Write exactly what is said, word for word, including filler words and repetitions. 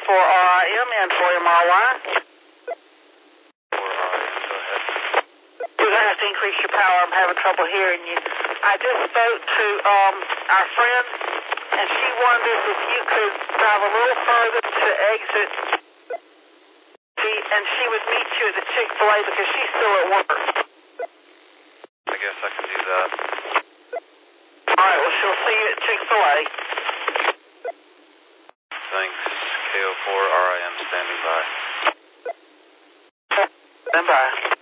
four R I M in for M R Y. four R I M, go ahead. You're going to have to increase your power. I'm having trouble hearing you. I just spoke to um, our friend, and she wonders if you could drive a little further to exit, and she would meet you at the Chick-fil-A because she's still at work. I guess I can do that. All right, well, she'll see you at Chick-fil-A. Thanks. K O four R I M standing by. Stand by.